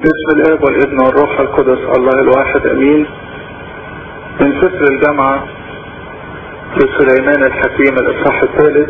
باسم الاب والابن والروح القدس الله الواحد امين. من سفر الجامعة لسليمان الحكيم الاصحاح الثالث.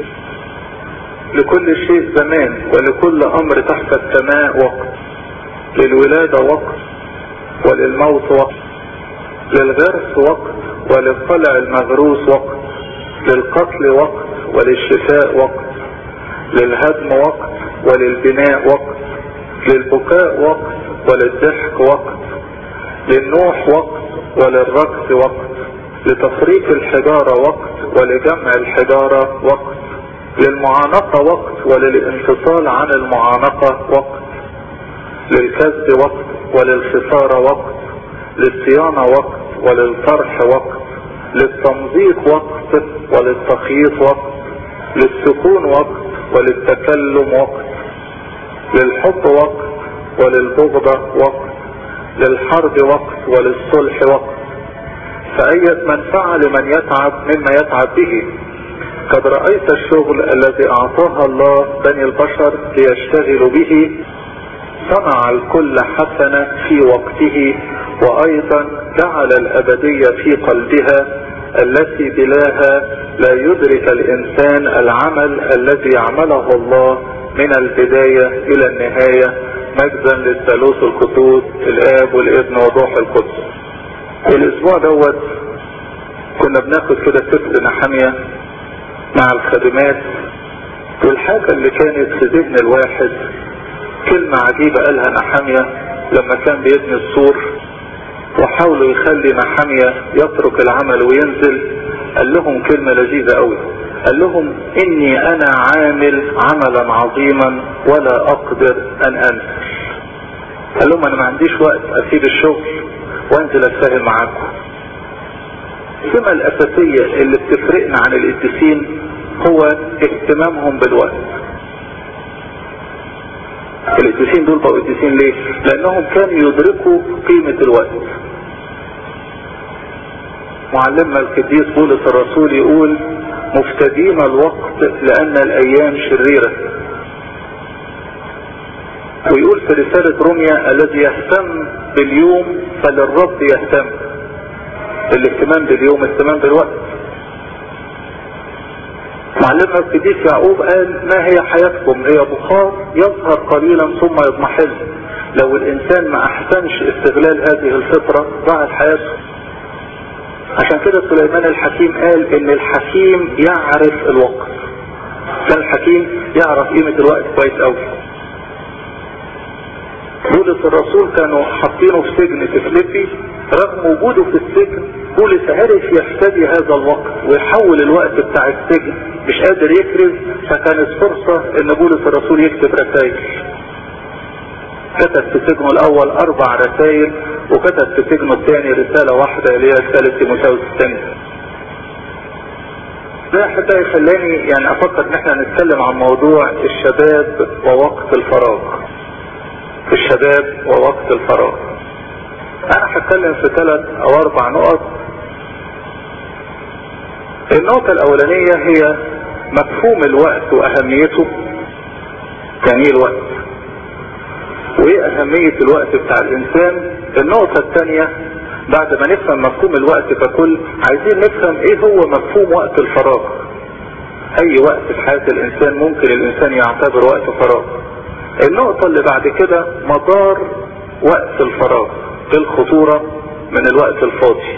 لكل شيء زمان ولكل امر تحت السماء وقت، للولادة وقت وللموت وقت، للغرس وقت وللقلع المغروس وقت، للقتل وقت وللشفاء وقت، للهدم وقت وللبناء وقت، للبكاء وقت وللضحك وقت، للنوح وقت وللرقص وقت، لتفريق الحجارة وقت ولجمع الحجارة وقت، للمعانقة وقت وللانفصال عن المعانقة وقت، للكذب وقت وللخسارة وقت، للصيانة وقت وللطرح وقت، للتمزيق وقت وللتخييط وقت، للسكون وقت وللتكلم وقت، للحب وقت وللبغضة وقت، للحرب وقت وللصلح وقت. فأية منفعة لمن يتعب مما يتعب به. قد رأيت الشغل الذي أعطاها الله بني البشر ليشتغلوا به، صنع الكل حسنة في وقته، وأيضا جعل الأبدية في قلبها التي بلاها لا يدرك الإنسان العمل الذي يعمله الله من البداية إلى النهاية. مجدا للثالوث القدوس الآب والابن والروح القدس. الأسبوع دوت كنا بناخد كده سفر نحمية مع الخادمات، والحاجة اللي كانت في ذهن الواحد كلمة عجيبة قالها نحمية لما كان بيبني السور وحاولوا يخلي نحمية يترك العمل وينزل. قال لهم كلمة لذيذة قوي، قال لهم اني انا عامل عملا عظيما ولا اقدر ان انزل. قال لهم انا ما عنديش وقت اسيب الشغل وانزل اتفاهم معاكم. السمة الاساسية اللي بتفرقنا عن القديسين هو اهتمامهم بالوقت. القديسين دول بقوا قديسين ليه؟ لانهم كانوا يدركوا قيمة الوقت. معلمنا القديس بولس الرسول يقول مفتدين الوقت لان الايام شريرة. ويقول في رسالة روميا الذي يهتم باليوم فللرب يهتم. الاهتمام باليوم اهتمام بالوقت. معلمنا القديس يعقوب قال ما هي حياتكم؟ هي بخار يظهر قليلا ثم يضمحل. لو الانسان ما احسنش استغلال هذه الفترة ضاعت حياته. عشان كده سليمان الحكيم قال ان الحكيم يعرف الوقت. كان الحكيم يعرف قيمة الوقت كويس قوي. بولس الرسول كانوا حاطينه في سجن في فيليبي، رغم وجوده في السجن بولس عرف يفتدي هذا الوقت ويحول الوقت بتاع السجن، مش قادر يكرز، فكانت فرصة ان بولس الرسول يكتب رسائل. كتب في سجنه الاول 4 رسائل، وكتب في سجنه الثاني رسالة واحدة اللي هي رسالة تيموثاوس الثاني. ده حتى يخلاني يعني افكر ان احنا نتكلم عن موضوع الشباب ووقت الفراغ. الشباب ووقت الفراغ. انا هتكلم في 3 أو 4 نقط. النقطة الاولانية هي مفهوم الوقت واهميته. يعني ايه الوقت؟ وايه اهمية الوقت بتاع الانسان؟ النقطة الثانية بعد ما نفهم مفهوم الوقت ككل، عايزين نفهم ايه هو مفهوم وقت الفراغ. اي وقت في حياة الانسان ممكن الانسان يعتبر وقت فراغ. النقطة اللي بعد كده مدار وقت الفراغ، الخطورة من الوقت الفاضي.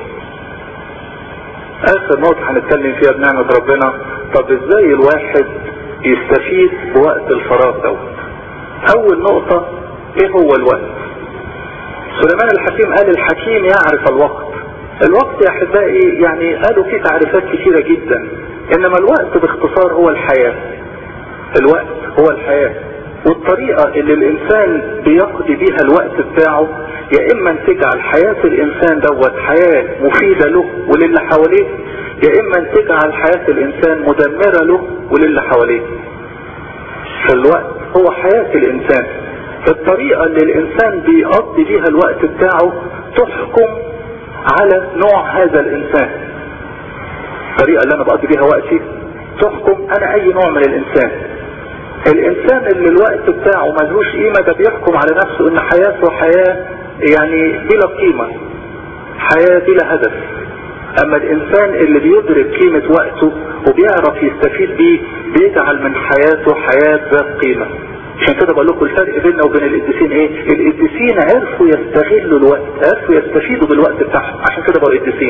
اخر نقطة هنتكلم فيها بنعمة ربنا، طب ازاي الواحد يستفيد بوقت الفراغ دوت. اول نقطة ايه هو الوقت؟ سليمان الحكيم قال الحكيم يعرف الوقت. الوقت يا احبائي يعني قالوا فيه تعريفات كثيرة جدا، انما الوقت باختصار هو الحياة. الوقت هو الحياة، والطريقة اللي الانسان بيقضي بيها الوقت بتاعه يا اما تجعل حياة الانسان دوت حياة مفيدة له وللي حواليه، يا اما تجعل حياة الانسان مدمرة له وللي حواليه. فالوقت هو حياة الانسان. الطريقة اللي الانسان بيقضي بيها الوقت بتاعه تحكم على نوع هذا الانسان. الطريقة اللي انا بقضي بيها وقتي تحكم انا اي نوع من الانسان. الانسان اللي الوقت بتاعه ملهوش قيمة ده بيحكم على نفسه ان حياته حياة يعني بلا قيمة، حياة بلا هدف. اما الانسان اللي بيدرك قيمة وقته وبيعرف يستفيد بيه بيجعل من حياته حياة ذات قيمة. عشان كده بقول لكم الفرق بيننا وبين القديسين ايه؟ القديسين عرفوا يستغلوا الوقت، عرفوا يستفيدوا بالوقت بتاعهم، عشان كده بقوا قديسين.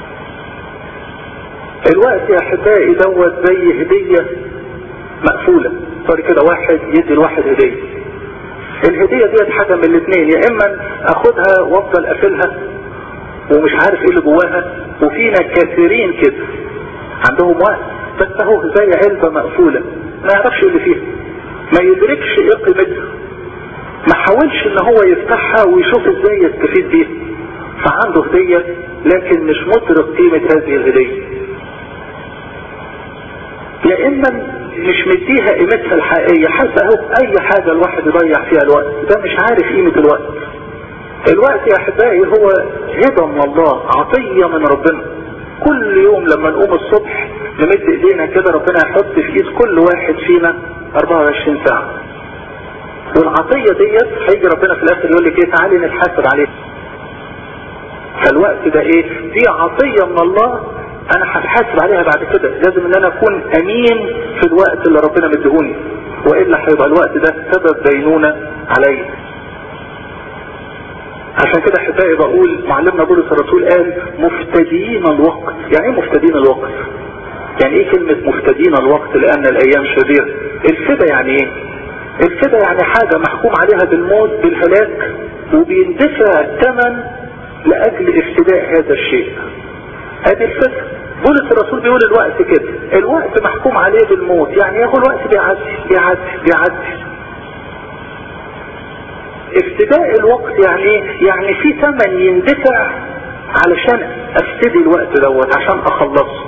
الوقت يا احبائي دوت زي هدية مقفولة، صار كده واحد يدي الواحد هدية. الهدية ديت حاجة من الاثنين، يا اما اخدها وافضل قافلها ومش عارف ايه اللي جواها، وفينا كثيرين كده عندهم وقت بس اهو زي علبة مقفولة ما يعرفش اللي فيها، ما يدركش ايه قيمتها، ما حاولش ان هو يفتحها ويشوف ازاي يستفيد بيها، فعنده هدية لكن مش مدرك قيمة هذه الهدية. يا اما مش مديها قيمتها الحقيقية، حتى اهو اي حاجة الواحد يضيع فيها الوقت ده مش عارف قيمة الوقت. الوقت يا احبائي هو هبة من الله، عطية من ربنا. كل يوم لما نقوم الصبح نمد ايدينا كده ربنا يحط في ايد كل واحد فينا 24 ساعة، والعطية ديت هيجي ربنا في الاخر يقول لك ايه؟ تعالي نتحاسب عليه. فالوقت ده ايه؟ دي عطية من الله انا هتحاسب عليها بعد كده. لازم ان انا اكون امين في الوقت اللي ربنا مديهوني، والا هيبقى الوقت ده سبب دينونة عليا. عشان كده احبائي بقول معلمنا بولس الرسول قال مفتدين الوقت. يعني ايه مفتدين الوقت؟ يعني ايه كلمة مفتدين الوقت؟ لان الايام شريرة. الفدا يعني ايه؟ الفدا يعني حاجة محكوم عليها بالموت بالهلاك وبيندفع الثمن لاجل افتداء هذا الشيء. هذه الفدا. بولس الرسول بيقول الوقت كده، الوقت محكوم عليه بالموت، يعني ياخد الوقت بيعدي بيعدي بيعدي. افتداء الوقت يعني في ثمن يندفع علشان افتدي الوقت دوت عشان اخلصه.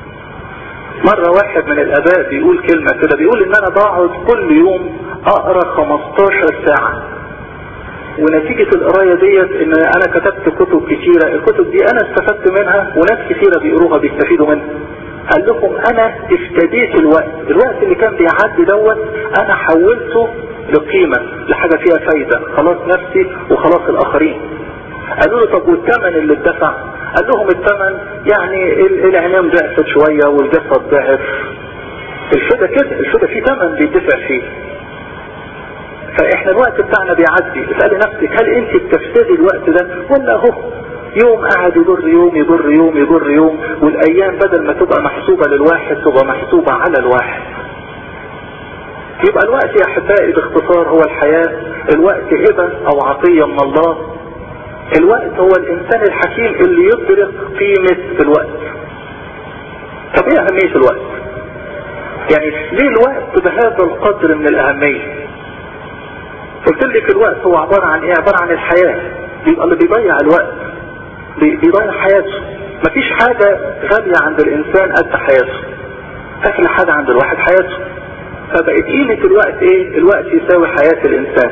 مرة واحد من الاباء بيقول كلمة كده، بيقول ان انا بقعد كل يوم اقرأ 15 ساعة، ونتيجة القراية ديت ان انا كتبت كتب كتيرة، الكتب دي انا استفدت منها وناس كتيرة بيقروها بيستفيدوا منها. قال لكم انا افتديت الوقت اللي كان بيعدي دوت انا حولته لقيمة، لحاجة فيها فايدة، خلاص نفسي وخلاص الاخرين. قالوا له طب والثمن اللي اتدفع؟ قال لهم الثمن يعني العينين ضعفت شوية والجسد ضعف. الفدا كده، الفدا فيه ثمن بيدفع فيه. فاحنا الوقت بتاعنا بيعدي. اسألي نفسك هل انت بتفسدي الوقت ده ولا هو يوم قاعد يجر يوم يجر يوم يجر يوم، والايام بدل ما تبقى محسوبة للواحد تبقى محسوبة على الواحد. يبقى الوقت يا احبائي باختصار هو الحياة. الوقت هبة او عطية من الله. الوقت هو الانسان الحكيم اللي يدرك قيمة الوقت. طب ايه اهمية الوقت؟ يعني ليه الوقت بهذا القدر من الاهمية؟ قلت لك الوقت هو عبارة عن ايه؟ عبارة عن الحياة. يبقى اللي بيضيع الوقت بيضيع حياته. مفيش حاجة غالية عند الانسان قد حياته. اغلى حاجة عند الواحد حياته. فبقت قيمة الوقت ايه؟ الوقت يساوي حياة الانسان.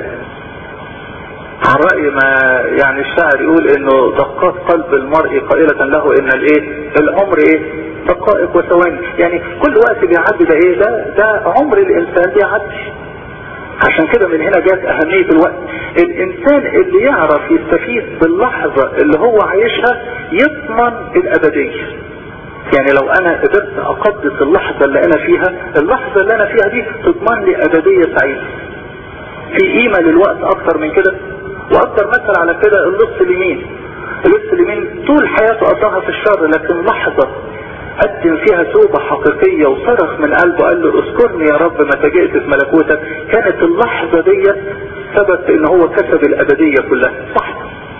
عن رأي ما يعني الشاعر يقول انه دقات قلب المرء قائلة له ان الايه؟ العمر ايه؟ دقائق وثواني. يعني كل وقت بيعدي ده ايه؟ ده عمر الانسان بيعدي. عشان كده من هنا جات اهمية الوقت. الانسان اللي يعرف يستفيد باللحظة اللي هو عايشها يضمن الابدية. يعني لو انا قدرت اقدس اللحظة اللي انا فيها، اللحظة اللي انا فيها دي تضمن لي ابدية سعيدة. في قيمة للوقت اكتر من كده؟ واكتر مثل على كده اللص اليمين. اللص اليمين طول حياته قضاها في الشر، لكن لحظة قدم فيها توبة حقيقية وصرخ من قلبه قال له اذكرني يا رب متى جئت في ملكوتك، كانت اللحظة دي سبب ان هو كسب الابدية كلها. صح.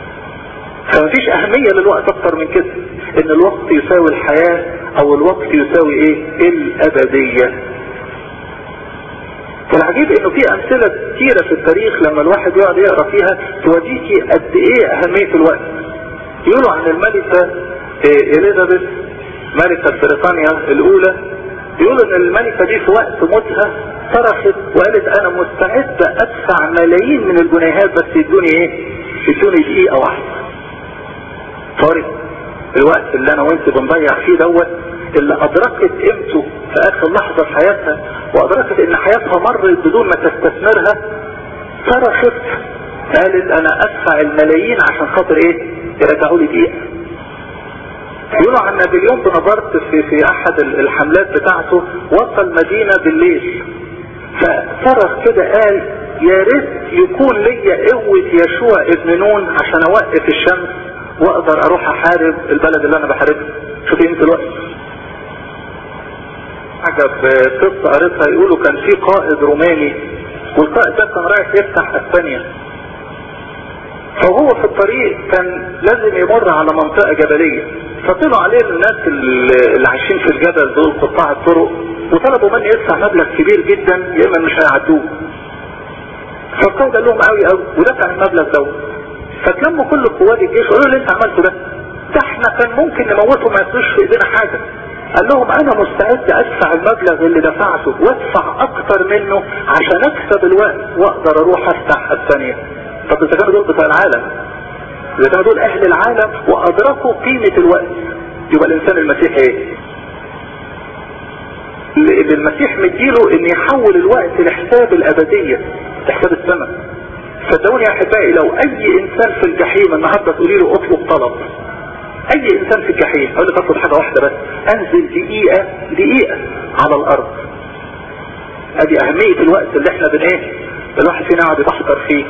فمفيش اهمية للوقت اكتر من كده، ان الوقت يساوي الحياة او الوقت يساوي ايه؟ الابدية. والعجيب انه في امثلة كتيرة في التاريخ لما الواحد يقعد يقرأ فيها توديكي قد ايه اهمية الوقت. يقولوا عن الملكة إليزابيث ملكة بريطانيا الاولى، يقولوا ان الملكة دي في وقت موتها صرخت وقالت انا مستعدة ادفع ملايين من الجنيهات بس يدوني ايه؟ يدوني دقيقة واحدة. طارق الوقت اللي انا وانت بنضيع فيه دوت، اللي ادركت قيمته في اخر لحظة في حياتها وادركت ان حياتها مرت بدون ما تستثمرها، صرخت قالت انا ادفع الملايين عشان خاطر ايه؟ يرجعوا لي دقيقة. يقولوا عن نابليون بونابرت في احد الحملات بتاعته وصل مدينة بالليل، فصرخ كده قال يا ريت يكون ليا قوة يشوع ابن نون عشان اوقف الشمس واقدر اروح احارب البلد اللي انا بحاربها. شوفي انت الوقت. عجب قصة قريتها، يقولوا كان في قائد روماني، والقائد ده كان رايح يفتح اسبانيا، فهو في الطريق كان لازم يمر على منطقة جبلية، فطلعوا عليه الناس اللي عايشين في الجبل دول قطاع الطرق وطلبوا مني يدفع مبلغ كبير جدا يا اما مش هيعدوه. فالقائد قال لهم قوي قوي ودفع المبلغ ده. فتلموا كل قوات الجيش وقالوا اللي انت عملته ده احنا كان ممكن نموته ما يصيرش في ايدينا حاجة. قال لهم انا مستعد ادفع المبلغ اللي دفعته وادفع اكتر منه عشان اكسب الوقت واقدر اروح افتح اسبانيا. طب اذا كانوا دول بتوع العالم، اذا كانوا دول اهل العالم وادركوا قيمة الوقت، يبقى الانسان المسيحي ايه؟ اللي المسيح مديله ان يحول الوقت لحساب الابدية، لحساب السماء. صدقوني يا احبائي لو اي انسان في الجحيم النهارده تقولي له اطلب طلب، اي انسان في الجحيم اقول لك اطلب حاجة واحدة بس، انزل دقيقة على الارض. ادي اهمية الوقت اللي احنا الواحد فينا قاعد يبحثر فيه.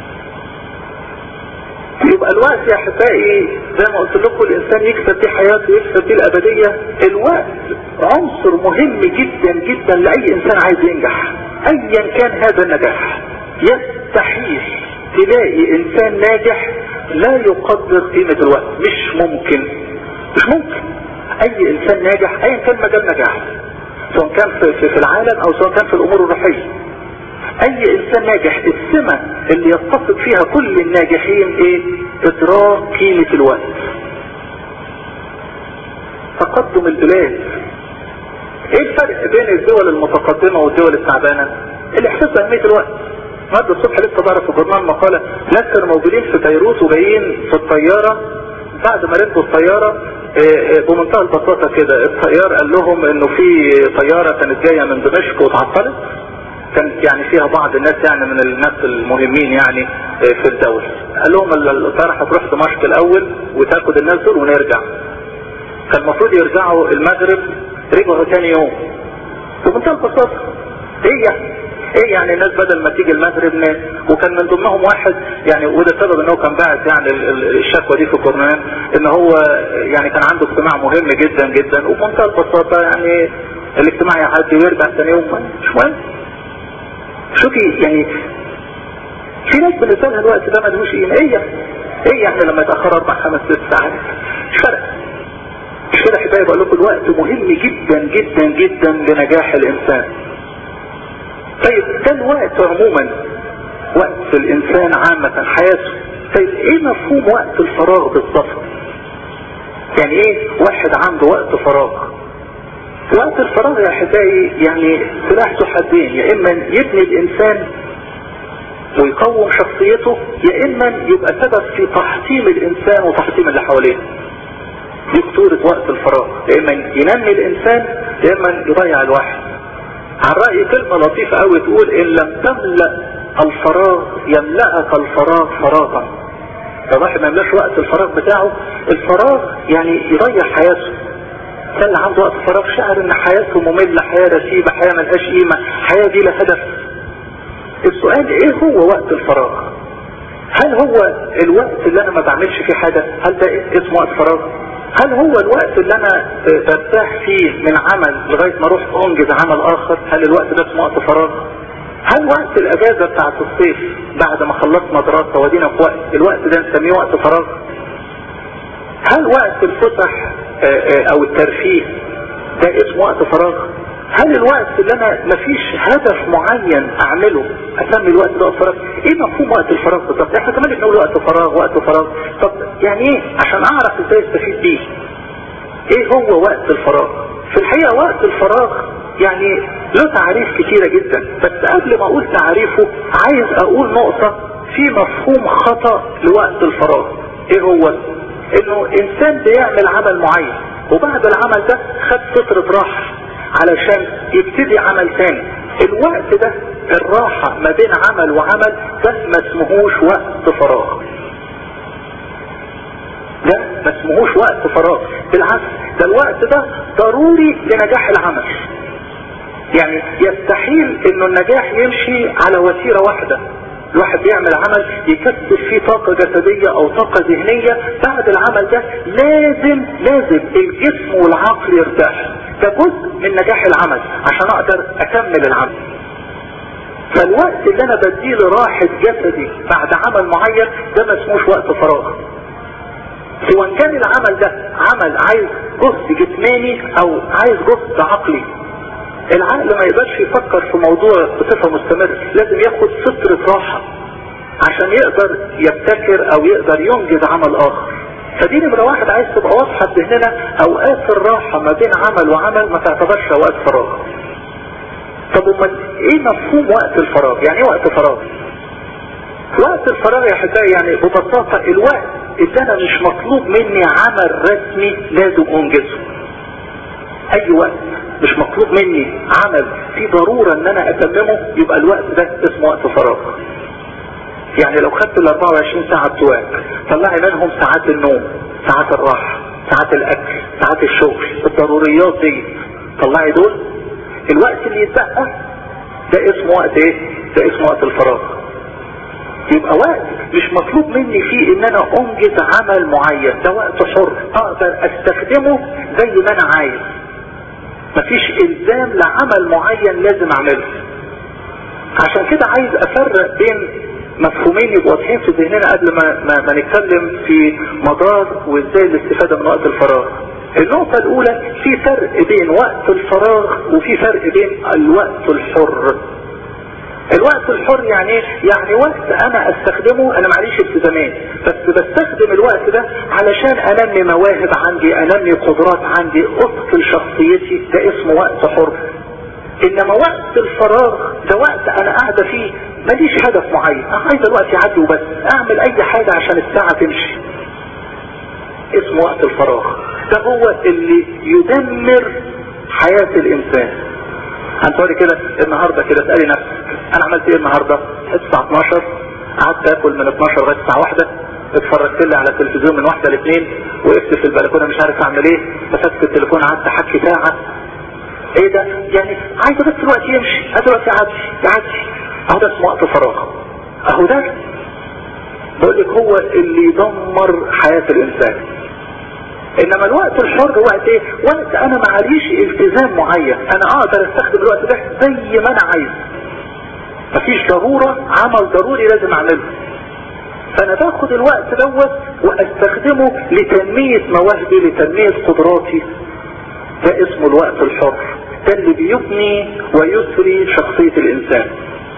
يبقى الوقت يا احبائي زي ما قلت لكم الانسان يكسب بيه حياته ويكسب بيه الابدية. الوقت عنصر مهم جدا جدا لاي انسان عايز ينجح ايا كان هذا النجاح. يستحيل تلاقي انسان ناجح لا يقدر قيمة الوقت، مش ممكن. اي انسان ناجح ايا كان مجال نجاحه، سواء كان في العالم او سواء كان في الامور الروحية، اي انسان ناجح السمة اللي يتصف فيها كل الناجحين ايه؟ ادراك قيمة الوقت. تقدم البلاد. ايه الفرق بين الدول المتقدمة والدول التعبانة؟ الاحساس باهمية الوقت. النهارده الصبح لسه بقرا في الجورنال مقالة ناس كانوا موجودين في بيروت وجايين في الطيارة، بعد ما ركبوا الطيارة بمنتهى البساطة كده الطيار قال لهم انه في طيارة كانت جاية من دمشق واتعطلت، كانت يعني فيها بعض الناس يعني من الناس المهمين يعني في الدولة. قال لهم الطيارة هتروح دمشق الاول وتاخد الناس دول ونرجع. كان المفروض يرجعوا المغرب، رجعوا ثاني يوم. بمنتهى البساطة ايه يعني الناس بدل ما تيجي المغرب وكان من ضمنهم واحد يعني، وده سبب انه كان باعت يعني الشكوى دي في الجورنال، ان هو يعني كان عنده اجتماع مهم جدا جدا وبمنتهى البساطة يعني الاجتماع يعدي ويرجع ثاني يوم مش مهم. شوفي يعني في ناس بالنسبة لها الوقت ده ملهوش قيمة. ايه يعني لما يتأخر 4 5 6 ساعات مش فرق. مش كده حبايبي بقول لكم الوقت مهم جدا جدا جدا لنجاح الانسان. طيب ده الوقت عموما، وقت الانسان عامة حياته. طيب ايه مفهوم وقت الفراغ بالضبط؟ يعني ايه واحد عنده وقت فراغ؟ وقت الفراغ يا حبايبي يعني سلاح ذو حدين، يا اما يبني الانسان ويقوم شخصيته، يا اما يبقى سبب في تحطيم الانسان وتحطيم اللي حواليه. دي خطورة وقت الفراغ، يا اما ينمي الانسان يا اما يضيع الواحد. عن رأي كلمة لطيفة قوي تقول ان لم تملأ الفراغ يملأك الفراغ فراغا. لو واحد ما يملاش وقت الفراغ بتاعه، الفراغ يعني يضيع حياته. ده اللي عنده وقت فراغ شعر ان حياته مملة، حياة رتيبة، حياة ملهاش قيمة، حياة دي لا هدف. السؤال ايه هو وقت الفراغ؟ هل هو الوقت اللي انا ما بعملش فيه حاجة؟ هل ده اسمه وقت فراغ؟ هل هو الوقت اللي انا برتاح فيه من عمل لغاية ما اروح انجز عمل اخر؟ هل الوقت ده اسمه وقت فراغ؟ هل وقت الاجازة بتاعت الصيف بعد ما خلصنا دراسة ودينا في وقت الوقت ده نسميه وقت فراغ؟ هل وقت الفسح او الترفيه ده اسمه وقت فراغ؟ هل الوقت اللي انا مفيش هدف معين اعمله اسمي الوقت ده وقت فراغ؟ ايه مفهوم وقت الفراغ بالظبط؟ احنا كمان بنقول وقت فراغ. طب يعني ايه عشان اعرف ازاي استفيد بيه؟ ايه هو وقت الفراغ؟ في الحقيقة وقت الفراغ يعني له تعريف كتيرة جدا، بس قبل ما اقول تعريفه عايز اقول نقطة في مفهوم خطأ لوقت الفراغ. ايه هو؟ انه انسان بيعمل عمل معين وبعد العمل ده خد فترة راحة علشان يبتدي عمل تاني. الوقت ده الراحة ما بين عمل وعمل ده ما اسمهوش وقت فراغ، ده ما اسمهوش وقت فراغ، بالعكس ده الوقت ده ضروري لنجاح العمل. يعني يستحيل انه النجاح يمشي على وتيرة واحدة. الواحد بيعمل عمل يكسب فيه طاقة جسدية او طاقة ذهنية، بعد العمل ده لازم الجسم والعقل يرتاح، ده جزء من نجاح العمل عشان اقدر اكمل العمل. فالوقت اللي انا بديه لراحة جسدي بعد عمل معين ده ما اسموش وقت فراغ، سواء كان العمل ده عمل عايز جهد جسماني او عايز جهد عقلي. العقل ما يقدرش يفكر في موضوع بصفة مستمرة، لازم ياخد فترة راحة عشان يقدر يبتكر او يقدر ينجز عمل اخر. فدي نمرة واحد عايز تبقى واضحة بذهننا، اوقات الراحة ما بين عمل وعمل ما تعتبرش وقت فراغ. طب امال ايه مفهوم وقت الفراغ؟ يعني ايه وقت فراغ؟ وقت الفراغ يا حبايبي يعني ببساطة الوقت اللي انا مش مطلوب مني عمل رسمي لازم انجزه. اي وقت مش مطلوب مني عمل في ضرورة ان انا اتممه يبقى الوقت ده اسمه وقت فراغ. يعني لو خدت ال 24 ساعة بتوعك طلعي منهم ساعات النوم، ساعات الراحة، ساعات الاكل، ساعات الشغل، الضروريات دي طلعي دول، الوقت اللي يتبقى ده اسمه وقت ايه؟ ده اسمه وقت الفراغ. يبقى وقت مش مطلوب مني فيه ان انا انجز عمل معين، ده وقت حر اقدر استخدمه زي ما انا عايز، مفيش الزام لعمل معين لازم اعمله. عشان كده عايز افرق بين مفهومين يبقوا واضحين في ذهننا قبل ما نتكلم في مدار وازاي الاستفادة من وقت الفراغ. النقطة الاولى في فرق بين وقت الفراغ وفي فرق بين الوقت الحر. الوقت الحر يعني ايه؟ يعني وقت انا استخدمه، انا معليش التزامات بس بستخدم الوقت ده علشان انمي مواهب عندي، انمي قدرات عندي، اثقل شخصيتي، ده اسمه وقت حر. انما وقت الفراغ ده وقت انا قاعدة فيه ماليش هدف معين، انا عايز الوقت يعدي وبس، اعمل اي حاجة عشان الساعة تمشي، اسمه وقت الفراغ. ده هو اللي يدمر حياة الانسان. هنقول كده النهاردة كده اسألي نفسك انا عملت ايه النهاردة؟ الساعة 12 قعدت اكل من 12 لغاية الساعة 1، اتفرجت لي على التلفزيون من 1 ل2، وقفت في البلكونة مش عارف اعمل ايه، مسكت التليفون قعدت احكي ساعة. ايه ده؟ يعني عايز بس الوقت يمشي، هذا الوقت يعدي. اهو ده اسمه وقت فراغ. اهو ده بقول لك هو اللي يدمر حياة الانسان. انما الوقت الحر وقت ايه؟ وقت انا معليش التزام معين، انا اقدر استخدم الوقت ده زي ما انا عايز، مفيش ضرورة عمل ضروري لازم اعمله، فانا باخد الوقت دوت واستخدمه لتنمية مواهبي، لتنمية قدراتي، ده اسمه الوقت الحر. ده اللي بيبني ويسري شخصية الانسان.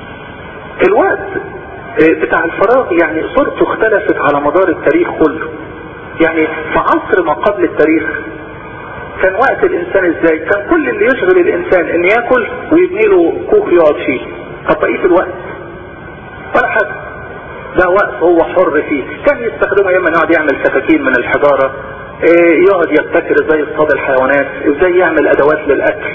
الوقت بتاع الفراغ يعني صورته اختلفت على مدار التاريخ كله. يعني في عصر ما قبل التاريخ كان وقت الانسان ازاي؟ كان كل اللي يشغل الانسان ان ياكل ويبني له كوخ يقعد فيه، طب بقية الوقت ولا حاجة، ده وقت هو حر فيه. كان يستخدمه اما يقعد يعمل سكاكين من الحجارة، يقعد يبتكر ازاي يصطاد الحيوانات، ازاي يعمل ادوات للاكل.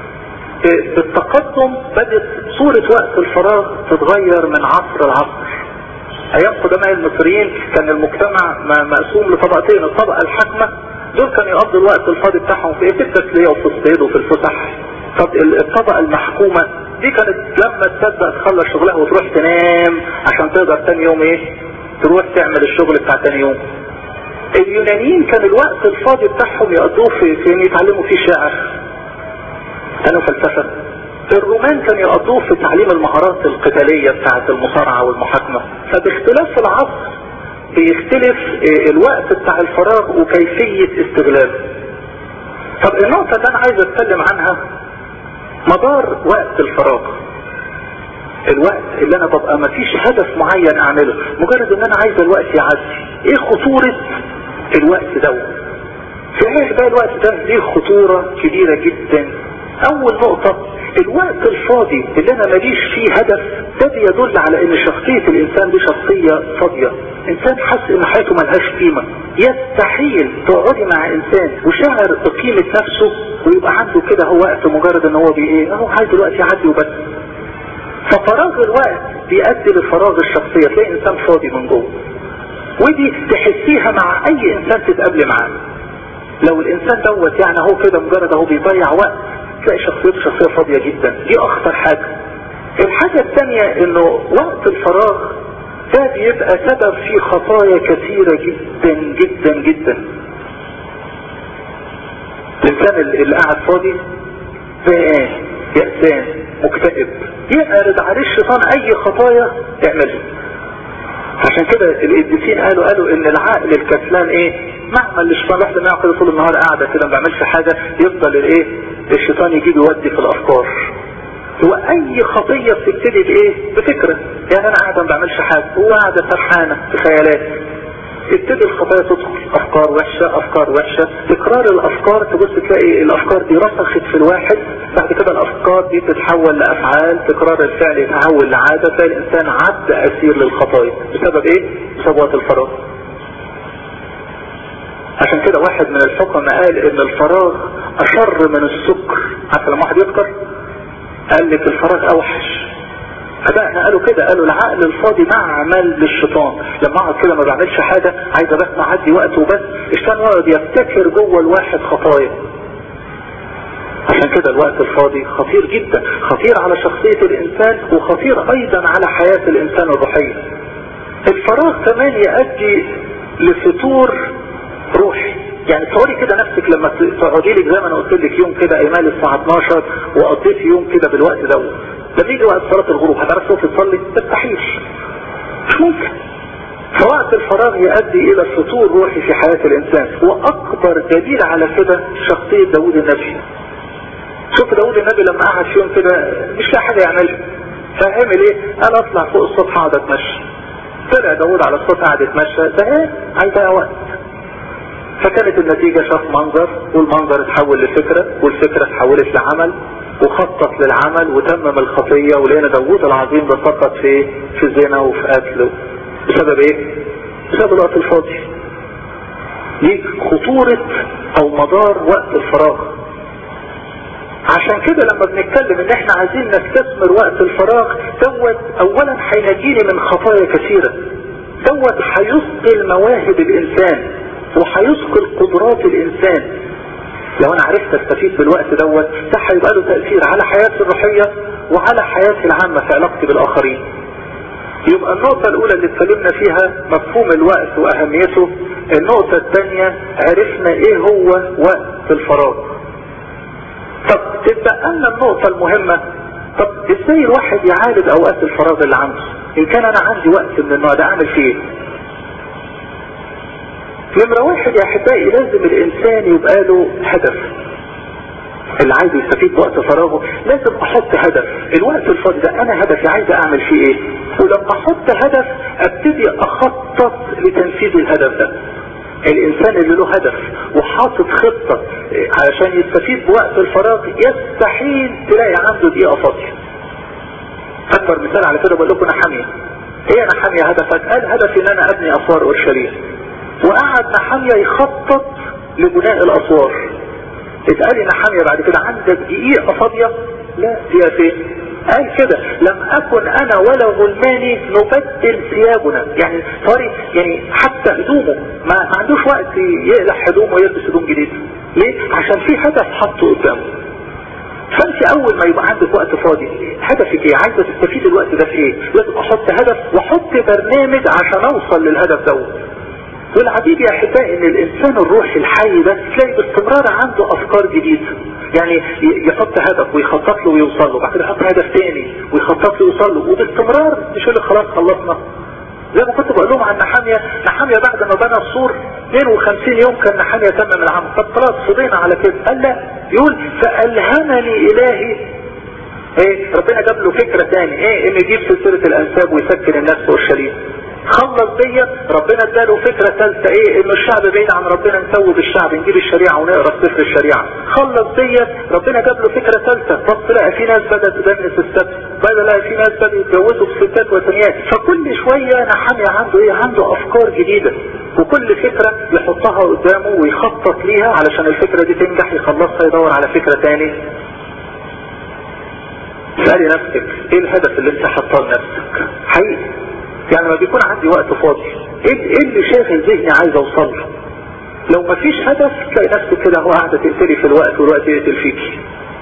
بالتقدم بدت صورة وقت الفراغ تتغير من عصر لعصر. ايام قدماء المصريين كان المجتمع مقسوم لطبقتين، الطبقة الحاكمة دول كانوا يقضوا الوقت الفاضي بتاعهم في ايه؟ في التسلية وفي الصيد وفي الفسح. طب الطبقة المحكومة دي كانت لما تصدق تخلص شغلها وتروح تنام عشان تقدر تاني يوم ايه؟ تروح تعمل الشغل بتاع تاني يوم. اليونانيين كان الوقت الفاضي بتاعهم يقضوه في ان يتعلموا فيه شعر، كانوا فلسفة. الرومان كانوا يقضوه في تعليم المهارات القتالية بتاعت المصارعة والمحاكمة. فباختلاف العصر بيختلف الوقت بتاع الفراغ وكيفية استغلاله. طب النقطة اللي انا عايز اتكلم عنها مدار وقت الفراغ، الوقت اللي انا ببقى مفيش هدف معين اعمله، مجرد ان انا عايز الوقت يعدي. ايه خطورة الوقت دوت؟ في ايه بقى الوقت ده ليه خطورة كبيرة جدا. اول نقطة، الوقت الفاضي اللي انا ماليش فيه هدف ده بيدل على ان شخصية الانسان دي شخصية فاضية، انسان حس ان حياته ملهاش قيمة. يستحيل تقعدي مع انسان وشعر بقيمة نفسه ويبقى عنده كده هو وقت مجرد ان هو هو عايز الوقت يعدي وبس. ففراغ الوقت بيؤدي لفراغ الشخصية، تلاقي انسان فاضي من جوه. ودي تحسيها مع اي انسان تتقابل معاه. لو الانسان دوت يعني هو كده مجرد هو بيضيع وقت، تلاقي شخصيته شخصية فاضية جدا. دي اخطر حاجة. الحاجة الثانية انه وقت الفراغ ده بيبقى سبب فيه خطايا كثيرة جدا جدا جدا. الانسان اللي قاعد فاضي زهقان يأسان مكتئب، يعرض عليه الشيطان اي خطايا يعملها. عشان كده القديسين قالوا ان العقل الكسلان معمل للشيطان. واحد ما يقعد طول النهار قاعده كده ما بيعملش حاجه، يفضل الشيطان يجيب يودي في الافكار. هو اي خطيه بتبتدي بفكره. يعني انا قاعده ما بعملش حاجه، هو قاعده سرحانه في خيالات، تبتدي الخطايا تدخل، افكار وحشه افكار وحشه. تكرار الافكار تبص تلاقي الافكار دي رسخت في الواحد، بعد كده الافكار دي تتحول لافعال، تكرار الفعل يتحول لعاده، تلاقي الانسان عبد اسير للخطايا. بسبب بسبب وقت الفراغ. عشان كده واحد من الحكماء قال ان الفراغ اشر من السكر. عارف لما واحد يسكر قال لك الفراغ اوحش. فبقى قالوا كده، قالوا العقل الفاضي معمل للشيطان. لما اقعد كده ما بعملش حاجة، عايزة بس اعدي وقت وبس، الشيطان يقعد يبتكر جوه الواحد خطايا. عشان كده الوقت الفاضي خطير جدا، خطير على شخصية الانسان وخطير ايضا على حياة الانسان الروحية. الفراغ كمان يؤدي لفتور روحي. يعني تصوري كده نفسك لما تقعدي لك زي ما انا قلت لك يوم كده ايمال الساعة 12 وقضيتي يوم كده بالوقت دوت، لما يجي وقت صلاة الغروب هتعرف صوت تصلي؟ تستحيل، مش ممكن. فوقت الفراغ يؤدي الى فتور روحي في حياة الانسان. واكبر دليل على كده شخصية داود النبي. شوف داود النبي لما قعد في يوم كده مش لاقي حاجة يعملها، فعمل قال اطلع فوق السطح اقعد اتمشى. طلع داود على السطح قعد يتمشى، ده عايز وقت. فكانت النتيجة شاف منظر، والمنظر اتحول لفكرة، والفكرة اتحولت لعمل، وخطط للعمل وتمم الخطية. ولقينا داود العظيم ده سقط في الزنا وفي قتله. بسبب بسبب الوقت الفاضي. دي خطورة او مدار وقت الفراغ. عشان كده لما بنتكلم ان احنا عايزين نستثمر وقت الفراغ دوت، اولا هينجيني من خطايا كثيرة. دوت هيثقل مواهب الانسان وهيثقل قدرات الانسان. لو انا عرفت استفيد بالوقت دوت، ده هيبقى له تأثير على حياتي الروحية وعلى حياتي العامة في علاقتي بالاخرين. يبقى النقطة الاولى اللي اتكلمنا فيها مفهوم الوقت واهميته. النقطة الثانية عرفنا هو وقت الفراغ. طب تبقى لنا النقطة المهمة، طب ازاي الواحد يعالج اوقات الفراغ اللي عنده؟ ان كان انا عندي وقت من النوع ده اعمل فيه نمرة واحد يا احبائي، لازم الانسان يبقى له هدف. اللي عايز يستفيد بوقت فراغه لازم احط هدف. الوقت الفاضي ده انا هدفي عايز اعمل فيه ولما احط هدف ابتدي اخطط لتنفيذ الهدف ده. الانسان اللي له هدف وحاطط خطة علشان يستفيد بوقت الفراغ يستحيل تلاقي عنده دقيقة فاضية. اكبر مثال على كده بقول لكم نحمية. نحمية هدفك؟ قال هدفي ان انا ابني اسوار اورشليم. وقعد نحمية يخطط لبناء الاسوار. اتقال نحمية بعد كده عندك دقيقة فاضية؟ لا، دقيقة فين؟ قال كده لم اكن انا ولا غلماني نبدل ثيابنا. يعني حتى هدومه ما عندوش وقت يقلع هدومه ويلبس هدوم جديد. ليه؟ عشان في هدف حطه قدامه. فانت اول ما يبقى عندك وقت فاضي هدفك عايزة تستفيد الوقت ده في لازم احط هدف واحط برنامج عشان اوصل للهدف دوت. والعجيب يا احبائي ان الانسان الروحي الحي ده تلاقي باستمرار عنده افكار جديدة. يعني يحط هدف ويخطط له ويوصل له، بعد كده يحط هدف تاني ويخطط له ويوصل له، وباستمرار مش يقول لك خلاص خلصنا. زي ما كنت بقول لهم عن نحمية بعد ما بنى السور 52 يوم كان نحمية تمم العمل. طب خلاص صدينا على كده. قال لا، يقول فألهمني إلهي ربنا جاب له فكرة تاني ان يجيب سلسلة الانساب ويسكن الناس في اورشليم. خلص ديت ربنا اداله فكرة ثالثة ايه؟ انه الشعب بعيد عن ربنا، نسوي بالشعب، نجيب الشريعة ونقرأ سفر الشريعة. خلص ديت ربنا جاب له فكرة ثالثة، بص لقى في ناس بدأت تدنس السبت، بدأ لقى في ناس بدأوا يتجوزوا بستات وثنيات. فكل شوية نحمية عنده ايه؟ عنده افكار جديدة، وكل فكرة يحطها قدامه ويخطط ليها علشان الفكرة دي تنجح، يخلصها يدور على فكرة تاني. سألي نفسك ايه الهدف اللي انت حطاه لنفسك حقيقي؟ يعني ما بيكون عندي وقت فاضي، ايه اللي شاغل ذهني عايز اوصل له؟ لو ما فيش هدف تلاقي نفسك كده هو قاعده تقتلي في الوقت والوقت يقتل فيكي.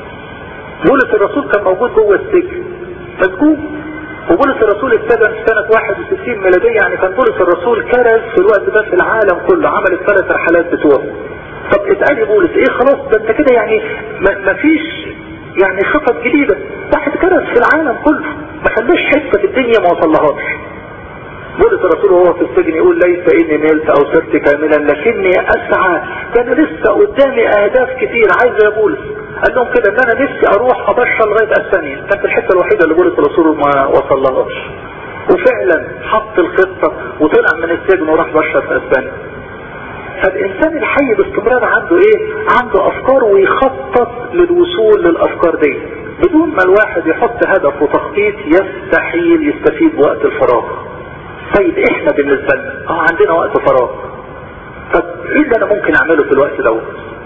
بولس الرسول كان موجود جوه السجن مسجون، وبولس الرسول اتسجن في سنة 61 ميلادية، يعني كان بولس الرسول كرز في الوقت ده في العالم كله، عمل ال3 رحلات بتوعه. طب اسألي بولس ايه خلاص ده انت كده يعني ما فيش يعني خطط جديدة، واحد كرز في العالم كله ما خلاش حتة في الدنيا ما وصلهاش. بولس الرسول وهو في السجن يقول ليس اني نلت او صرت كاملا لكني اسعى، ده انا لسه قدامي اهداف كتير عايز يا بولس. قال لهم كده ان انا نفسي اروح ابشر لغايه اسبانيا، كانت الحته الوحيده اللي بولس الرسول ما وصلهاش، وفعلا حط الخطه وطلع من السجن وراح بشر في اسبانيا. فالانسان الحي باستمرار عنده ايه؟ عنده افكار ويخطط للوصول للافكار دي. بدون ما الواحد يحط هدف وتخطيط يستحيل يستفيد بوقت الفراغ. طيب احنا بالنسبه لنا عندنا وقت فراغ، طب ايه اللي انا ممكن اعمله في الوقت دوت؟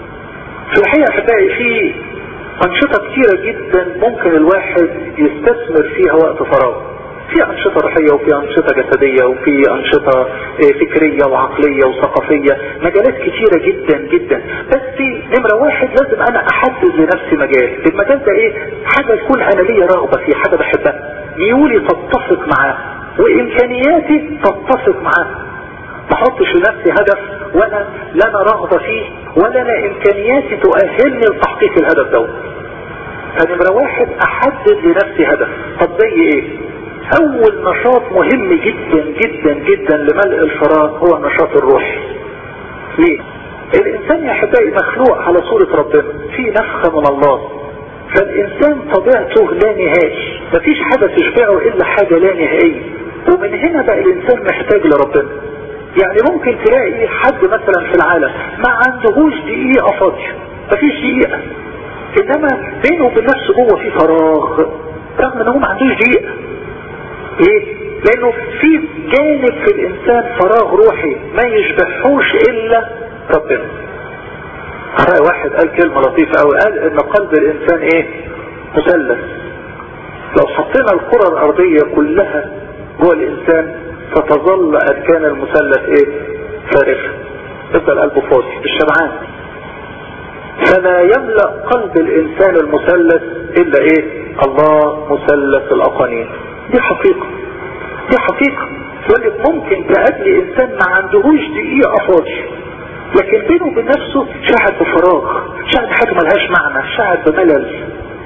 في الحقيقه احبائي في انشطه كثيره جدا ممكن الواحد يستثمر فيها وقت فراغ. في انشطه روحيه وفي انشطه جسديه وفي انشطه فكريه وعقليه وثقافيه، مجالات كثيره جدا جدا. بس نمره واحد لازم انا احدد لنفسي مجال، المجال ده ايه؟ حاجه تكون انا ليا رغبه فيه، حاجه بحبها، ميولي تتفق معاه وامكانياتي تتفق معاه. ما احطش لنفسي هدف وانا لا انا رغبه فيه ولا انا امكانياتي تؤهلني لتحقيق الهدف ده. فنمره واحد احدد لنفسي هدف. طب زي ايه؟ اول نشاط مهم جدا جدا جدا لملء الفراغ هو النشاط الروحي. ليه؟ الانسان يا احبائي مخلوق على صورة ربنا، في نفخة من الله، فالانسان طبيعته لا نهائي، مفيش حاجة تشبعه الا حاجة لا نهائية. ومن هنا بقى الانسان محتاج لربنا. يعني ممكن تلاقي حد مثلا في العالم ما عندهوش دقيقة فاضية، مفيش دقيقة، انما بينه وبين نفسه جوه في فراغ رغم انه ما عندوش دقيقة. ايه؟ لانه في جانب في الانسان فراغ روحي ما يشبهوش الا ربنا. واحد قال كلمة لطيفة قوي، قال ان قلب الانسان ايه؟ مثلث. لو حطينا الكرة الارضية كلها جوه الانسان ستظل اركان المثلث ايه؟ فارغة، يفضل قلبه فاضي مش شبعان. فلا يملأ قلب الانسان المثلث الا ايه؟ الله مثلث الاقانيم. دي حقيقة، دي حقيقة. يقول لك ممكن تقابلي انسان ما عندهوش دقيقة فاضي، لكن بينه وبين نفسه شاعر بفراغ، شاعر بحاجة ملهاش معنى، شاعر بملل.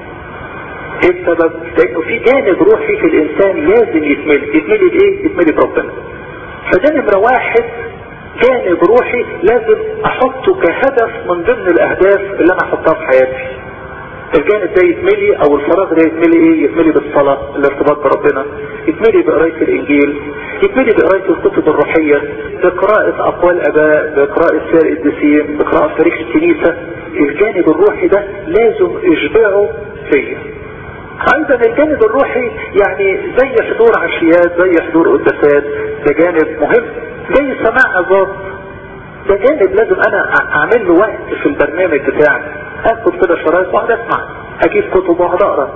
ايه السبب؟ لانه في جانب روحي في الانسان لازم يتملي بايه؟ يتملي بربنا. فده نمرة واحد، جانب روحي لازم احطه كهدف من ضمن الاهداف اللي انا احطها في حياتي. الجانب ده يتملي او الفراغ ده يتملي ايه؟ يتملي بالصلاة، الارتباط بربنا، يتملي بقراية الانجيل، يتملي بقراية الكتب الروحية، بقراءة اقوال اباء، بقراءة سير القديسين، بقراءة تاريخ الكنيسة. الجانب الروحي ده لازم اشبعه فيا. ايضا الجانب الروحي يعني زي حضور عشيات، زي حضور قداسات، ده جانب مهم. زي سماع عظات، ده جانب لازم انا اعمل له وقت في البرنامج بتاعي، اخد كده شرايط واقعد اسمع، اجيب كتب واقعد اقرا،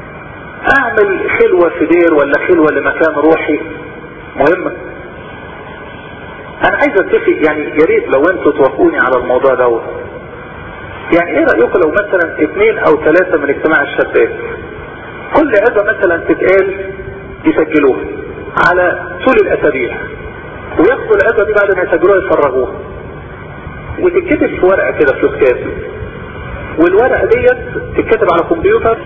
اعمل خلوة في دير ولا خلوة لمكان روحي مهمة. انا عايز اتفق، يعني يا ريت لو انتوا توافقوني على الموضوع دوت. يعني ايه رأيكم لو مثلا 2 أو 3 من اجتماع الشباب كل عظة مثلا تتقال يسجلوها على طول الاسابيع، وياخدوا العظة دي بعد ما يسجلوها يفرغوها وتتكتب في ورقة كده في الكاس، والورقة ديت تتكتب على كمبيوتر،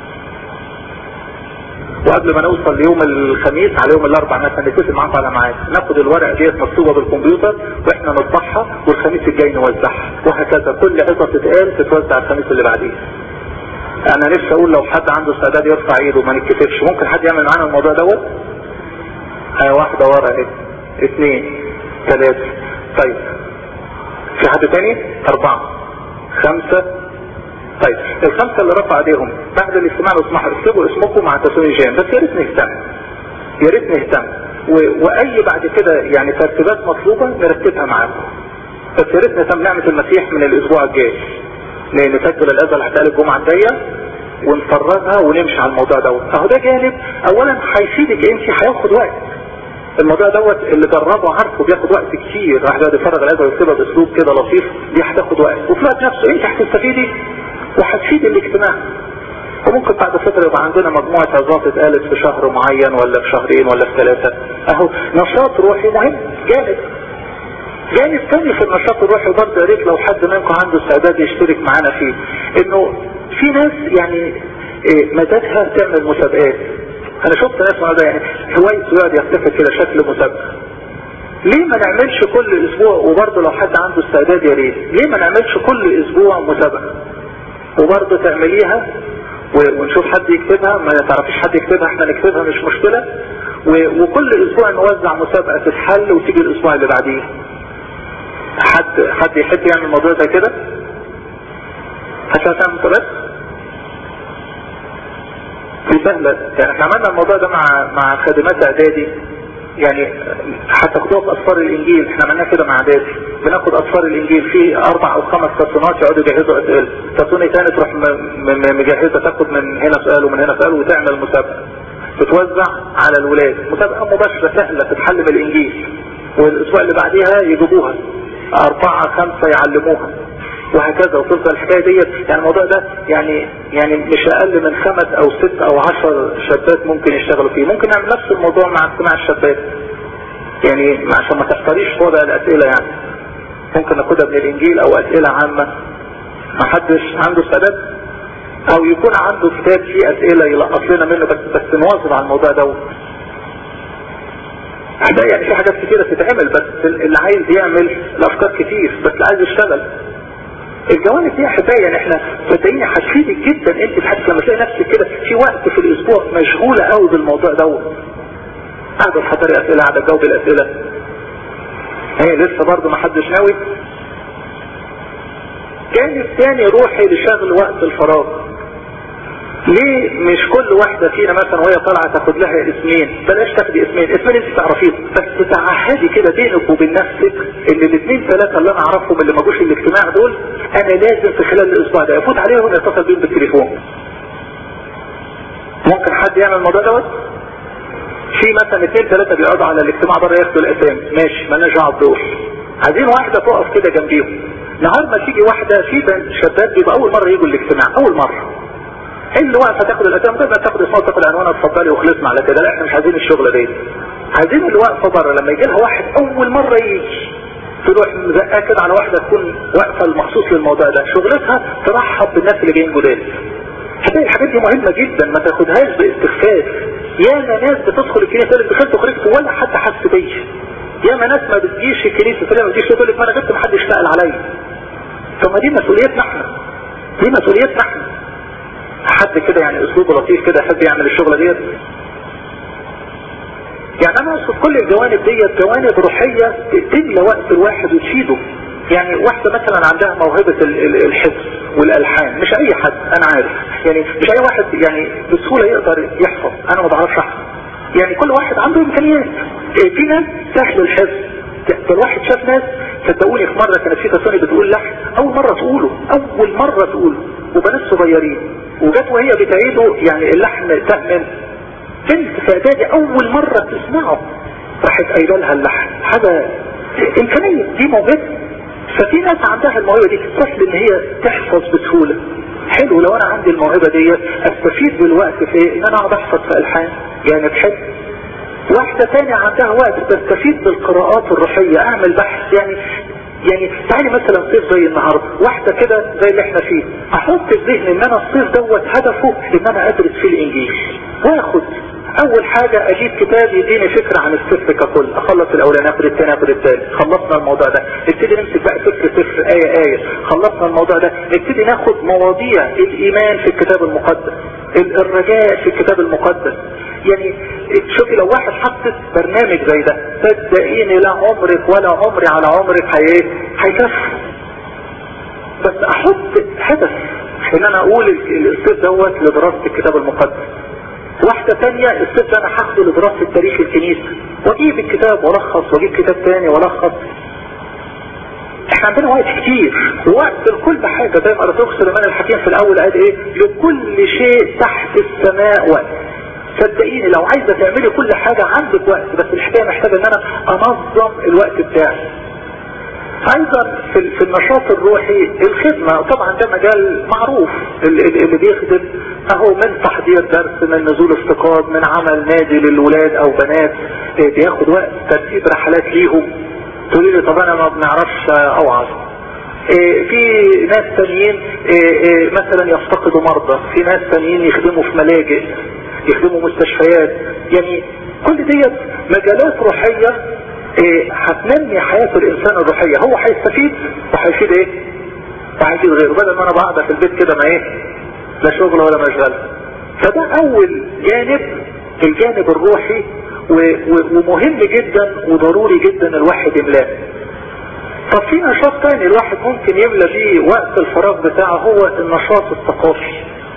وقبل ما نوصل ليوم الخميس على يوم الاربعاء مثلا نتفق معاكم على ميعاد، ناخد الورقة ديت مكتوبة بالكمبيوتر واحنا نطبعها والخميس الجاي نوزعها، وهكذا كل عظة تتقال تتوزع الخميس اللي بعديه. انا نفسي اقول لو حد عنده استعداد يرفع ايده وما نتكتبش، ممكن حد يعمل معانا الموضوع دوت؟ واحدة ورا اهي، 2 3. طيب في حد تاني؟ 4 5. طيب ال5 اللي رفع ايديهم بعد الاجتماع لو سمحوا اكتبوا اسمكم مع تسوني جيم، بس يا ريت نهتم، يا ريت نهتم، واي بعد كده يعني ترتيبات مطلوبة نرتبها معاكم، بس يا ريت نهتم نعمة المسيح من الاسبوع الجاي نسجل الأذى اللي هتقال الجمعة الجاية ونفرغها ونمشي على الموضوع دوت. اهو ده جانب اولا هيفيدك انت، هياخد وقت الموضوع دوت اللي جربه عارفه بياخد وقت كتير، راح ده يفرغ الأذى ويكتبها باسلوب كده لطيف، دي هتاخد وقت، وفي الوقت نفسه انت هتستفيدي وهتفيد الاجتماع. وممكن بعد فترة يبقى عندنا مجموعة عظات اتقالت في شهر معين ولا في شهرين ولا في 3. اهو نشاط روحي مهم. جانب تاني في النشاط الروحي برضه يا ريت لو حد منكم عنده استعداد يشترك معانا فيه، انه في ناس يعني مزاجها تعمل مسابقات. انا شفت ناس ده يعني هوايته يقعد يحتفل كده شكل مسابقة. ليه ما نعملش كل اسبوع؟ وبرضه لو حد عنده استعداد يا ريت، ليه ما نعملش كل اسبوع مسابقة وبرضه تعمليها ونشوف حد يكتبها، ما تعرفيش حد يكتبها احنا نكتبها مش مشكلة، وكل اسبوع نوزع مسابقة تتحل وتيجي الاسبوع اللي بعديه. حد يحب يعمل الموضوع ده كده؟ عشان تعمل مسابقات دي سهلة. يعني احنا عملنا الموضوع ده مع خادمات اعدادي، يعني هتاخدوها في اسفار الانجيل، احنا عملناه كده مع اعدادي، بناخد اسفار الانجيل في 4 أو 5 كرتونات يقعدوا يجهزوا اسئله، كرتونه ثاني تروح مجهزه تاخد من هنا سؤال ومن هنا سؤال وتعمل مسابقه تتوزع على الولاد، مسابقه مباشره سهله تتحل من الانجيل، والاسبوع اللي بعديها يجيبوها 4 5 يعلموها وهكذا، وتفضل الحكايه ديت. يعني الموضوع ده يعني مش اقل من 5 أو 6 أو 10 شابات ممكن يشتغلوا فيه. ممكن نعمل نفس الموضوع مع اجتماع الشابات، يعني عشان ما تحتريش في وضع الاسئله، يعني ممكن ناخدها من الانجيل او اسئله عامه ما حدش عنده استعداد، او يكون عنده كتاب فيه اسئله يلقط لنا منه، بس نواظب على الموضوع دوت. ده يعني في حاجات كتيره تتعمل، بس اللي عايز يعمل الافكار كتير، بس اللي عايز يشتغل الجوانب دي احبائي. يعني احنا صدقيني هتفيدك جدا انت، حتى لما تلاقي نفسك كده في وقت في الاسبوع مشغوله قوي بالموضوع دوت، قاعده تحضري اسئله، قاعده تجاوبي الاسئله، هي لسه برضه ما حدش ناوي. جانب تاني روحي لشغل وقت الفراغ. ليه مش كل واحدة فينا مثلا وهي طالعة تاخد لها اسمين؟ بلاش تاخدي اسمين انت تعرفيهم، بس تعهدي كده بينك وبين نفسك ان الاثنين 3 اللي انا اعرفهم اللي ما جوش الاجتماع دول انا لازم في خلال الاسبوع ده افوت عليهم واتصل بيهم بالتليفون. ممكن حد يعمل الموضوع دوت؟ في مثلا 2 3 بيقعدوا على الاجتماع بره ياخدوا الاسامي، ماشي مالناش دعوه بدول، عايزين واحدة تقف كده جنبيهم. نهار ما تيجي واحدة في شباب بيبقى اول مرة يجوا الاجتماع، اول مرة اللي واقفه تاخد الاسامي ده تاخد اسمها تاخد عنوانها اتفضلي وخلصنا على كده. لا احنا مش عايزين الشغله دي، عايزين اللي واقفه بره لما يجي لها واحد اول مره يجي تروح مزقاه كده على واحده تكون واقفه المخصوص للموضوع ده، شغلتها ترحب بالناس اللي جايين جداد. الحاجات دي مهمه جدا، ما تاخدهاش باستخفاف. ياما ناس بتدخل الكنيسه اللي دخلت وخرجت ولا حتى حس بيا، ياما ناس ما بتجيش الكنيسه تلاقي ما بتجيش تقول لك ما انا غبت ما حدش سال عليا. طب ما دي مسؤوليتنا احنا، دي مسؤوليتنا احنا. حد كده يعني اسلوبه لطيف كده يحب يعمل الشغله ديت. يعني انا اقصد كل الجوانب ديت جوانب روحيه تملى وقت الواحد وتفيده. يعني واحده مثلا عندها موهبه الحفظ والالحان، مش اي حد انا عارف، يعني مش اي واحد يعني بسهوله يقدر يحفظ، انا ما بعرفش احفظ، يعني كل واحد عنده امكانيات. في ناس سهل الحفظ، الواحد شاف ناس صدقوني في مره كانت في تصوني بتقول لحن اول مره تقوله وبنات صغيرين، وجت وهي بتعيده يعني اللحن تأمن بنت في اعدادي اول مرة تسمعه راحت قايله لها اللحن. حاجة امكانية، دي موهبة. ففي ناس عندها الموهبة دي سهل ان هي تحفظ بسهولة. حلو لو انا عندي الموهبة دي استفيد بالوقت في ان انا اقعد احفظ في الحان، يعني بحب. واحدة تانية عندها وقت تستفيد بالقراءات الروحية، اعمل بحث. يعني تعالي مثلا صيف زي النهاردة، واحدة كده زي اللي احنا فيه، احط في ذهني ان انا الصيف دوت هدفه ان انا ادرس فيه الانجيل، واخد اول حاجة اجيب كتاب يديني فكرة عن السفر ككل، اخلص الاولاني اخد الثاني اخد الثالث، خلصنا الموضوع ده نبتدي نمسك بقى سفر آية، خلصنا الموضوع ده نبتدي ناخد مواضيع الايمان في الكتاب المقدس، الرجاء في الكتاب المقدس، يعني شوفي لو واحد حطت برنامج زي ده صدقيني لا عمرك ولا عمري على عمرك هيكفي. بس احط هدف ان انا اقول الصيف دوت لدراسة الكتاب المقدس، واحدة تانية الصيف ده انا هاخده لدراسة تاريخ الكنيسة، واجيب الكتاب والخص واجيب كتاب تاني والخص. احنا عندنا وقت كتير ووقت لكل حاجة، زي ما ارسطو سليمان الحكيم في الاول قال ايه؟ لكل شيء تحت السماء وقت. صدقيني لو عايزة تعملي كل حاجة عندك وقت، بس الحكاية محتاجة ان انا انظم الوقت بتاعي. ايضا في النشاط الروحي الخدمة، طبعا ده مجال معروف، اللي بيخدم اهو من تحضير درس، من نزول افتقاد، من عمل نادي للولاد او بنات، بياخد وقت ترتيب رحلات ليهم. تقولي لي طب انا ما بنعرفش اوعظ. في ناس تانيين مثلا يفتقدوا مرضى، في ناس تانيين يخدموا في ملاجئ، يخدموا مستشفيات. يعني كل ديت مجالات روحية هتنمي حياة الانسان الروحية. هو هيستفيد وهيفيد ايه؟ وهيفيد غيره، بدل ما انا بقعد في البيت كده ما لا شغل ولا مشغل. فده اول جانب، الجانب الروحي، ومهم جدا وضروري جدا الواحد يملاه. طب في نشاط تاني الواحد ممكن يملى بيه وقت الفراغ بتاعه، هو النشاط الثقافي.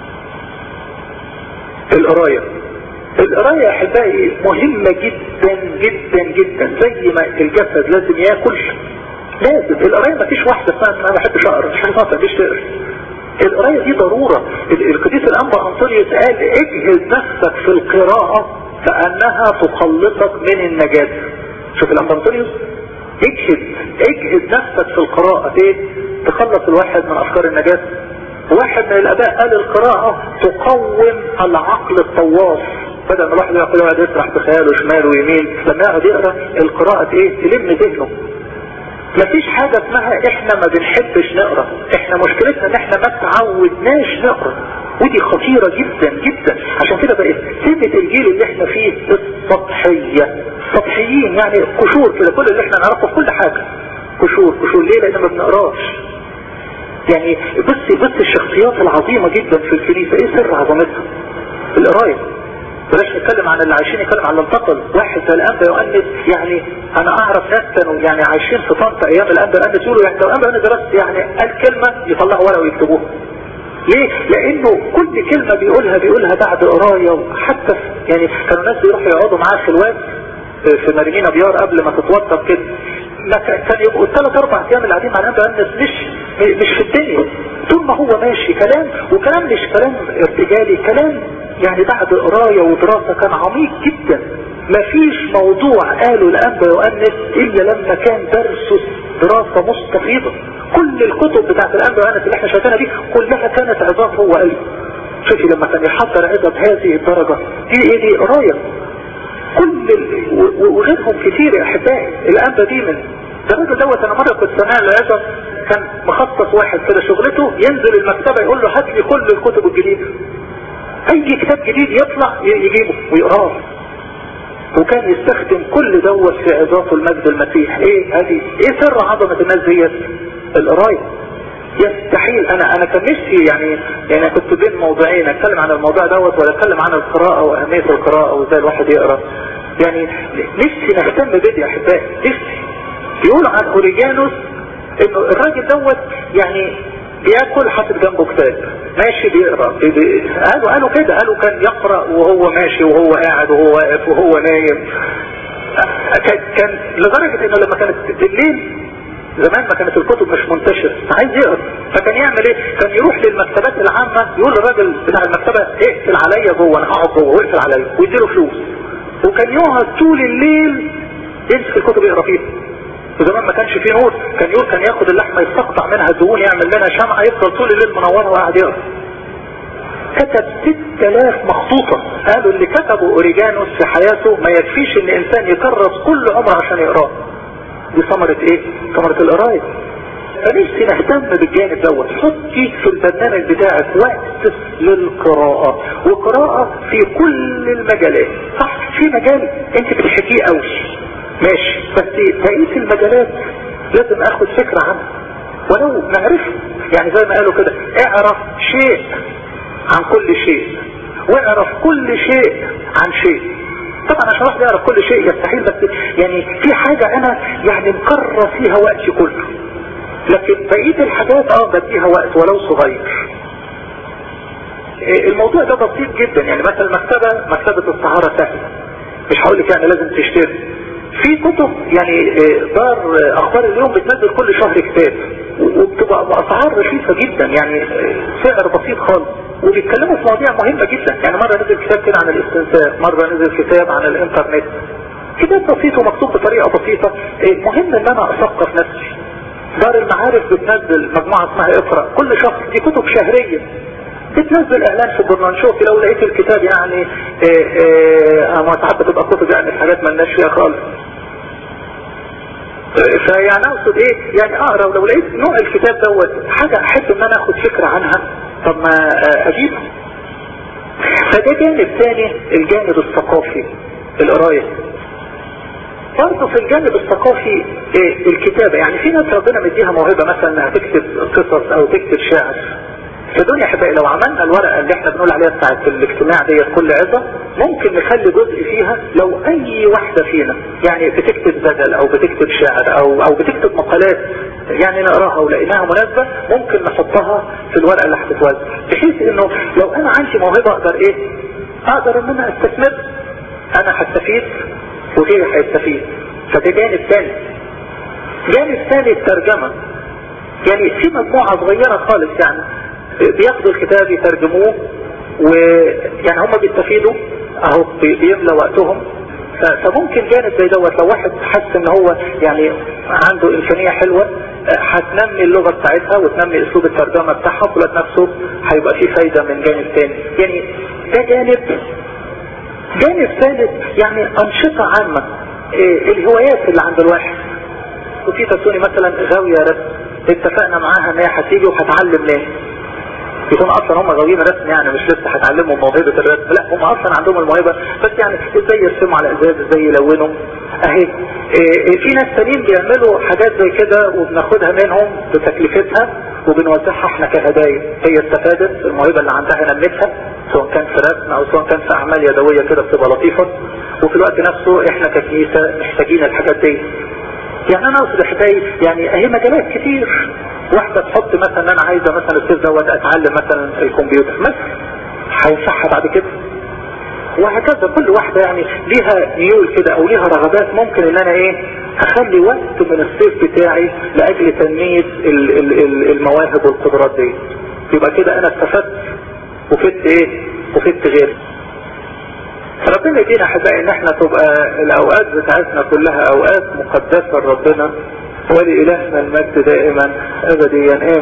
القراية يا احبائي مهمة جدا جدا جدا. زي ما الجسد لازم ياكل، لازم القراية. ما فيش واحدة اسمها انا ما بحبش اقرا، مش حاجة ما بحبش تقرا. القراية دي ضرورة. القديس الانبا انطونيوس قال اجهز نفسك في القراءة فانها تخلصك من النجاة. شوف الانبا انطونيوس، اجهز نفسك في القراءة تخلص الواحد من افكار النجاة. واحد من الاباء قال القراءة تقوم العقل الطواف. بدل ما الواحد يقعد يسرح بخياله شمال ويمين، لما يقعد يقرا القراءة تلم ذهنه. مفيش حاجة اسمها احنا ما بنحبش نقرا، احنا مشكلتنا ان احنا ما تعودناش نقرا، ودي خطيرة جدا جدا. عشان كده بقت سمة الجيل اللي احنا فيه السطحية، سطحيين، يعني قشور كده. كل اللي احنا نعرفه في كل حاجة قشور. ليه؟ لان ما بنقراش. يعني بص الشخصيات العظيمة جدا في الكنيسة، ايه سر عظمتها؟ القراية. بلاش نتكلم عن اللي عايشين، نتكلم عن الانتقل. واحد زي الانبا يؤنس، يعني انا اعرف ناس كانوا يعني عايشين في طنطا ايام الانبا يؤنس، يقولوا يعني لو الانبا يؤنس درست يعني قال كلمة يطلعوا ورقة ويكتبوها. ليه؟ لانه كل كلمة بيقولها بعد قراية. حتى يعني كانوا ناس بيروحوا يقعدوا معاه خلوات في مارينينا بيار قبل ما تتوضب كده، كان يبقوا 3-4 ايام اللي قاعدين مع الانبا يؤنس مش في الدنيا، طول ما هو ماشي كلام، وكلام مش كلام ارتجالي، كلام يعني بعد قراية ودراسة كان عميق جدا. مفيش موضوع قاله الانبا يؤنس الا لما كان درسه دراسة مستفيضة. كل الكتب بتاعت الانبا يؤنس اللي احنا شايفينها دي كلها كانت عظات هو قاله. شوفي لما كان يحضر عظة بهذه الدرجة دي قراية. وغيرهم كتير يا احبائي. الانبا دي من الراجل دوت، انا مرة كنت سامع العظة، كان مخصص واحد كده شغلته ينزل المكتبة يقول له هات لي كل الكتب الجديدة، اي كتاب جديد يطلع يجيبه ويقراه. وكان يستخدم كل دوت في عظاته المجد المسيح. ايه سر عظمة الناس ديت؟ القراية. يستحيل. انا كان نفسي يعني كنت بين موضوعين، اتكلم عن الموضوع دوت ولا اتكلم عن القراءة واهمية القراءة وازاي الواحد يقرا. يعني نفسي نهتم بدي يا احبائي. نفسي يقول عن اوريجانوس انه الراجل دوت يعني بياكل حاطط جنبه كتاب، ماشي بيقرا. قالوا كده، قالوا كان يقرا وهو ماشي وهو قاعد وهو واقف وهو نايم. كان لدرجة انه لما كانت بالليل زمان ما كانت الكتب مش منتشرة، عايز يقرا، فكان يعمل ايه؟ كان يروح للمكتبات العامة يقول للراجل بتاع المكتبة اقفل عليا جوه، انا هقعد جوه واقفل عليا، ويديله فلوس. وكان يقعد طول الليل يمسك الكتب يقرا فيها. وزمان ما كانش فيه نور، كان ياخد اللحمة يستقطع منها الدهون يعمل منها شمعة، يفضل طول الليل منور وقاعد يقرا. كتب 6000 مخطوطة. قالوا اللي كتبه اوريجانوس في حياته ما يكفيش ان انسان يكرس كل عمره عشان يقراه. دي ثمرة ايه؟ ثمرة القراية. فنفسي نهتم بالجانب دوت. حطي في البرنامج بتاعك وقت للقراءة، وقراءة في كل المجالات. صح في مجال انت بتحكيه قوي ماشي، بس بقية المجالات لازم اخد فكرة عنه ولو نعرفه. يعني زي ما قالوا كده اعرف شيء عن كل شيء واعرف كل شيء عن شيء. طبعا عشان واحد يعرف كل شيء يستحيل، بس يعني في حاجة انا يعني مكرر فيها وقتي كله، لكن بقية الحاجات بديها وقت ولو صغير. الموضوع ده بسيط جدا، يعني مثلا مكتبة الطهارة سهلة، مش هقول لك يعني لازم تشتري. في كتب يعني دار اخبار اليوم بتنزل كل شهر كتاب، وبتبقى باسعار رخيصة جدا، يعني سعر بسيط خالص، وبيتكلموا في مواضيع مهمة جدا. يعني مرة نزل كتاب كده عن الاستنساخ، مرة نزل كتاب عن الانترنت، كتاب بسيط ومكتوب بطريقة بسيطة. مهم ان انا اثقف نفسي. دار المعارف بتنزل مجموعة اسمها اقرأ كل شهر، دي كتب شهرية، بتنزل اعلان في الجورنال. شوفي لو لقيت الكتاب يعني ما ساعات بتبقى كتب يعني حاجات مالناش فيها خالص، فيعني اقصد ايه، يعني اقرا ولو لقيت نوع الكتاب دوت حاجة احب ان انا اخد فكرة عنها، طب ما اجيبها. فده جانب ثاني، الجانب الثقافي، القراية. برضه في الجانب الثقافي الكتابة، يعني في ناس ربنا مديها موهبة مثلا انها تكتب قصص او تكتب شعر. فدول يا حبايبي لو عملنا الورقة اللي احنا بنقول عليها بتاعت الاجتماع ديت كل عظة، ممكن نخلي جزء فيها لو اي واحدة فينا يعني بتكتب بدل او بتكتب شعر او بتكتب مقالات يعني نقراها ولقيناها مناسبة، ممكن نحطها في الورقة اللي هتتوزع، بحيث انه لو انا عندي موهبة اقدر ان انا استثمر، انا هستفيد وغيري هيستفيد. فده جانب ثاني. جانب ثاني الترجمة، يعني في مجموعة صغيرة خالص يعني بياخدوا الكتاب يترجموه، ويعني هم بيستفيدوا اهو بيملى وقتهم. فممكن جانب زي دوت لو واحد حس ان هو يعني عنده امكانية حلوة، هتنمي اللغة بتاعتها وتنمي اسلوب الترجمة بتاعها، ولاد نفسه هيبقى فيه فايدة من جانب تاني. يعني ده جانب ثالث يعني انشطة عامة، الهوايات اللي عند الواحد. وفي تسوني مثلا غاوية رسم، اتفقنا معاها ان هي هتيجي وهتعلم ليه، يكون اصلا هم غاويين رسم، يعني مش لسه هتعلموا موهبة الرسم، لا هم اصلا عندهم الموهبة، بس يعني ازاي يرسموا على ازاز، ازاي يلونوا اهي. في ناس تانيين بيعملوا حاجات زي كده وبناخدها منهم بتكلفتها وبنوزعها احنا كهدايا. هي استفادت الموهبة اللي عندها نمتها، سواء كان في رسم او سواء كان في اعمال يدوية كده بتبقى لطيفة، وفي الوقت نفسه احنا ككنيسة محتاجين الحاجات دي. يعني انا اقصد حكاية يعني اهي مجالات كتير. واحدة تحط مثلا انا عايزة مثلا الصيف دوت اتعلم مثلا الكمبيوتر مثلا، هينفعها بعد كده، وهكذا. كل واحدة يعني ليها ميول كده او ليها رغبات، ممكن ان انا اخلي وقت من الصيف بتاعي لاجل تنمية المواهب والقدرات دي. يبقى كده انا استفدت وفدت غير. ربنا يدينا احبائي ان احنا تبقى الاوقات بتاعتنا كلها اوقات مقدسة لربنا، ولإلهنا المجد دائما ابديا.